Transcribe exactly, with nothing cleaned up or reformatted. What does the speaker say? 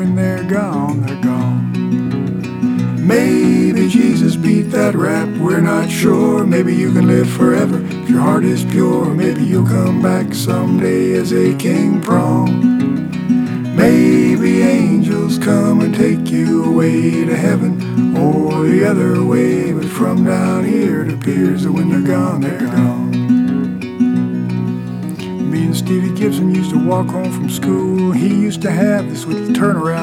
When they're gone, they're gone. Maybe Jesus beat that rap, we're not sure. Maybe you can live forever if your heart is pure. Maybe you'll come back someday as a king prong. Maybe angels come and take you away to heaven or the other way. But from down here it appears that when they're gone, they're gone. Me and Stevie Gibson used to walk home from school. He used to have this little turnaround